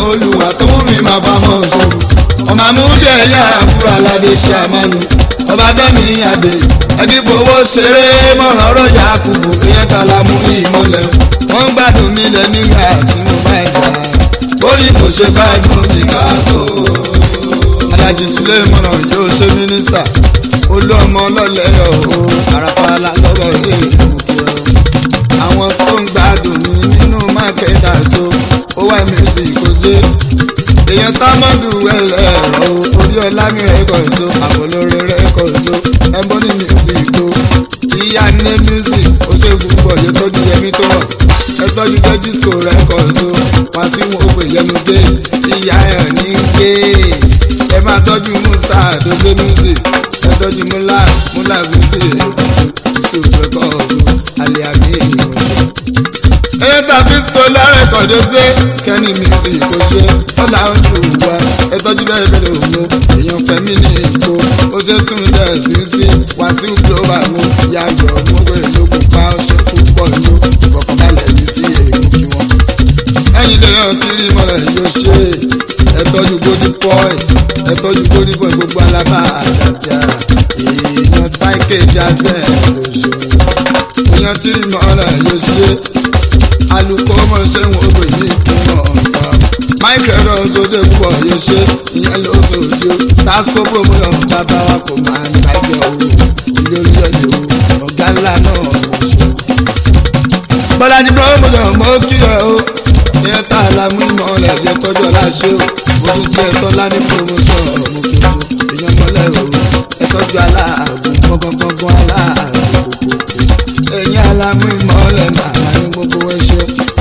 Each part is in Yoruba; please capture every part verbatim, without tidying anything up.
olùwà tó mú mi máa bá mọ́ sùn. ọmọ amúdé ẹ̀yà àbúrò aládé ṣe àmánu ọba dẹ́mi àdè ẹbí fowó ṣeré mọ̀ràn ọ̀rọ̀ yà á kúbò ìyẹn ta la mú ìmọ̀lẹ̀ wọ́n gbádùn mi lẹ nígbà tí mo bá ẹ̀dá orí kò ṣe gbádùn sìgá tó. Alájí Suleiman yóò ṣe mínísítà olú ọmọ ọlọ́lẹ́yọ̀ o àràpàlà lọ́wọ́ èèyàn àwọn tó ń gbádùn mi nínú mákẹ́tà so ó wà mí sí kò ṣe èèyàn támọ́dù ẹ̀rọ orí ọlámi rẹ́kọ̀ọ́ so àbọ̀lórí rẹ́kọ̀ọ́ so ẹ̀bọ́n ní music tó ìyá ní music ó ṣe púpọ̀ yóò tọ́jú yẹmí tó wọ̀ ẹ tọ́jú jẹ́ disco rẹ́kọ̀ọ́ so wá sí wọn òpè yẹnu dé ìyá ẹ̀ ní ké ẹ máa tọ́jú musta tó ṣe music ẹ tọ́jú múlá múlá gúúsì ìṣòro rẹ́kọ̀ọ́ so alẹ́ àmì ìwọ̀n ẹyẹ tàbí sọ lárẹ́kọ̀ọ́ tó ṣe kẹ́ni music kò ṣe ọ̀là ojú wa ẹ tọ́jú bẹ́ẹ̀ bẹ́ẹ̀ òun èèyàn fẹ́mi ní èkó ó ṣe tún dẹ̀sí sí Wàsíù global mú yàgò mọ́wé lókun pa ọṣẹ púpọ̀ ló ìfọkànbalẹ̀ ní sí èkó kí wọ́n. ẹ̀yin lè yàn tí rí mọ́lẹ̀ yóò ṣe ẹ tọ́jú golden point ẹ tọ́jú golden point gbogbo alábà àdàbíà èèyàn táìkè jazẹ́ lóṣù èèyàn tí rí mọ́lẹ̀ yóò ṣe alùpùpù ọmọ ṣẹ́wọ̀n ògbè ní ìpínlẹ̀ ọ̀gá máìkẹ́rọ̀ tó ṣe púpọ̀ yóò ṣe ìyẹn ló sojú tasco promotion bàbá wa kò máa ń gbàgbé o ilé orílẹ̀-èdè o ọ̀gá ńlá náà ló ṣe. Bọ́lájí promotion mo kí ẹ o ìyẹn tá a la mú ìmọ̀ rẹ̀ jẹ́ tọ́jú ọ̀la ṣe o mo tún jẹ́ tọ́lá ní promotion mo kí o èèyàn mọ́lẹ̀ o ẹ tọ́jú aláàgùn gbọ́ngbọ́ngbọ́n aláàgùn kòkòkò ẹ̀yìn alámú ìmọ̀ rẹ̀ màmá ní gbogbo ẹ ṣe.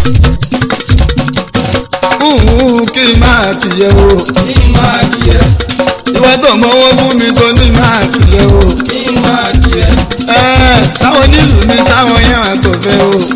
Kí n máa kìyẹ o. Kí n máa kìyẹ. Ìwọ tó mọ owó fún mi tó ní máa kìyẹ o. Kí n máa kìyẹ. Ẹ sáwọn onílù mi sáwọn yẹn wà tó fẹ́ o.